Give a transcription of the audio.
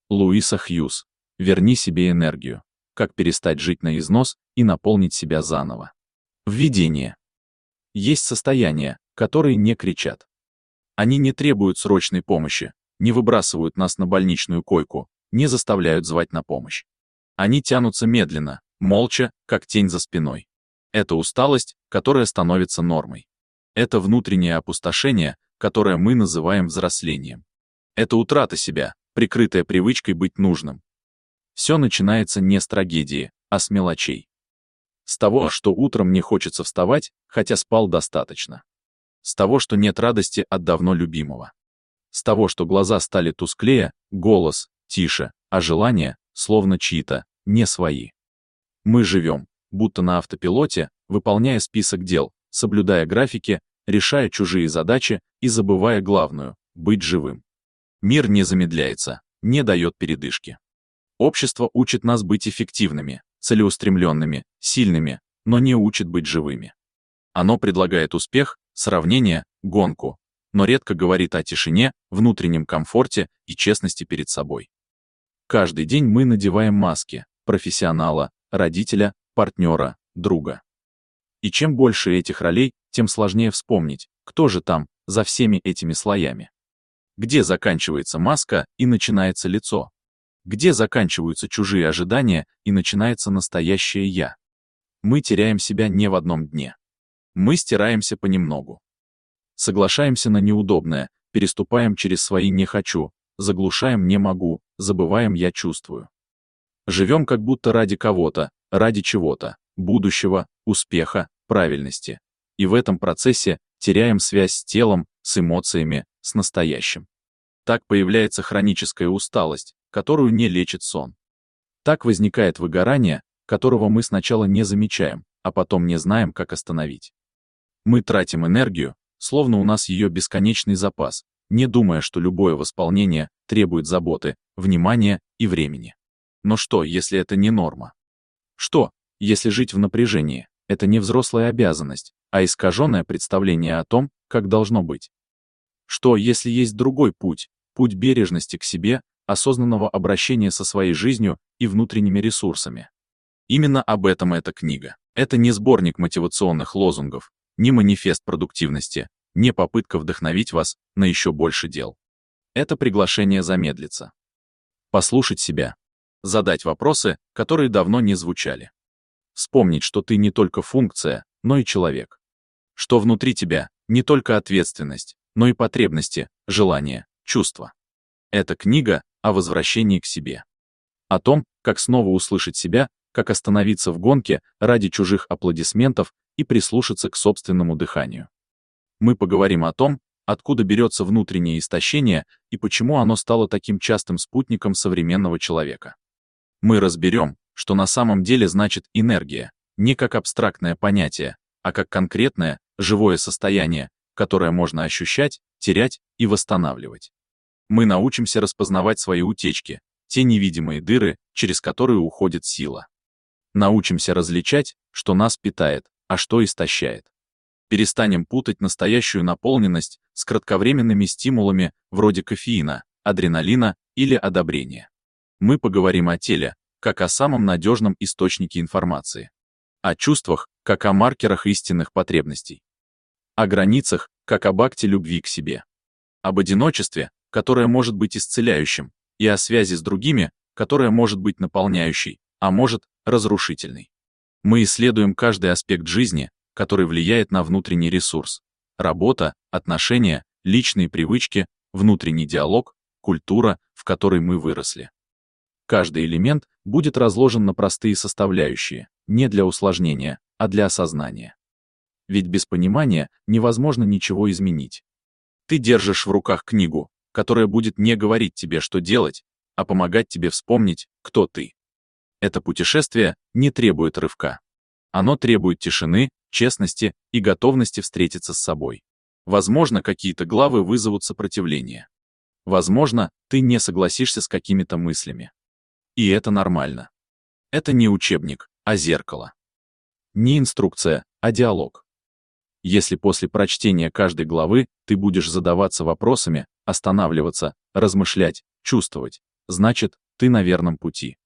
Луиса Хьюз. Верни себе энергию. Как перестать жить на износ и наполнить себя заново. Введение. Есть состояния, которые не кричат. Они не требуют срочной помощи, не выбрасывают нас на больничную койку, не заставляют звать на помощь. Они тянутся медленно, молча, как тень за спиной. Это усталость, которая становится нормой. Это внутреннее опустошение, которое мы называем взрослением. Это утрата себя, прикрытая привычкой быть нужным. Все начинается не с трагедии, а с мелочей. С того, что утром не хочется вставать, хотя спал достаточно. С того, что нет радости от давно любимого. С того, что глаза стали тусклее, голос тише, а желания, словно чьи-то, не свои. Мы живем, будто на автопилоте, выполняя список дел, соблюдая графики, решая чужие задачи и забывая главную — быть живым. Мир не замедляется, не дает передышки. Общество учит нас быть эффективными, целеустремленными, сильными, но не учит быть живыми. Оно предлагает успех, сравнение, гонку, но редко говорит о тишине, внутреннем комфорте и честности перед собой. Каждый день мы надеваем маски — профессионала, родителя, партнера, друга. И чем больше этих ролей, тем сложнее вспомнить, кто же там, за всеми этими слоями. Где заканчивается маска и начинается лицо? Где заканчиваются чужие ожидания и начинается настоящее «я»? Мы теряем себя не в одном дне. Мы стираемся понемногу. Соглашаемся на неудобное, переступаем через свои «не хочу», заглушаем «не могу», забываем «я чувствую». Живем как будто ради кого-то, ради чего-то, будущего, успеха, правильности. И в этом процессе теряем связь с телом, с эмоциями, с настоящим. Так появляется хроническая усталость, которую не лечит сон. Так возникает выгорание, которого мы сначала не замечаем, а потом не знаем, как остановить. Мы тратим энергию, словно у нас ее бесконечный запас, не думая, что любое восполнение требует заботы, внимания и времени. Но что, если это не норма? Что, если жить в напряжении — это не взрослая обязанность, а искаженное представление о том, как должно быть? Что, если есть другой путь, путь бережности к себе, осознанного обращения со своей жизнью и внутренними ресурсами? Именно об этом эта книга. Это не сборник мотивационных лозунгов, не манифест продуктивности, не попытка вдохновить вас на еще больше дел. Это приглашение замедлиться. Послушать себя. Задать вопросы, которые давно не звучали. Вспомнить, что ты не только функция, но и человек. Что внутри тебя не только ответственность, но и потребности, желания, чувства. Это книга о возвращении к себе. О том, как снова услышать себя, как остановиться в гонке ради чужих аплодисментов и прислушаться к собственному дыханию. Мы поговорим о том, откуда берется внутреннее истощение и почему оно стало таким частым спутником современного человека. Мы разберем, что на самом деле значит энергия, не как абстрактное понятие, а как конкретное, живое состояние, которое можно ощущать, терять и восстанавливать. Мы научимся распознавать свои утечки, те невидимые дыры, через которые уходит сила. Научимся различать, что нас питает, а что истощает. Перестанем путать настоящую наполненность с кратковременными стимулами вроде кофеина, адреналина или одобрения. Мы поговорим о теле, как о самом надежном источнике информации. О чувствах, как о маркерах истинных потребностей. О границах, как об акте любви к себе. Об одиночестве, которое может быть исцеляющим, и о связи с другими, которая может быть наполняющей, а может, разрушительной. Мы исследуем каждый аспект жизни, который влияет на внутренний ресурс. Работа, отношения, личные привычки, внутренний диалог, культура, в которой мы выросли. Каждый элемент будет разложен на простые составляющие, не для усложнения, а для осознания. Ведь без понимания невозможно ничего изменить. Ты держишь в руках книгу, которая будет не говорить тебе, что делать, а помогать тебе вспомнить, кто ты. Это путешествие не требует рывка. Оно требует тишины, честности и готовности встретиться с собой. Возможно, какие-то главы вызовут сопротивление. Возможно, ты не согласишься с какими-то мыслями. И это нормально. Это не учебник, а зеркало. Не инструкция, а диалог. Если после прочтения каждой главы ты будешь задаваться вопросами, останавливаться, размышлять, чувствовать, значит, ты на верном пути.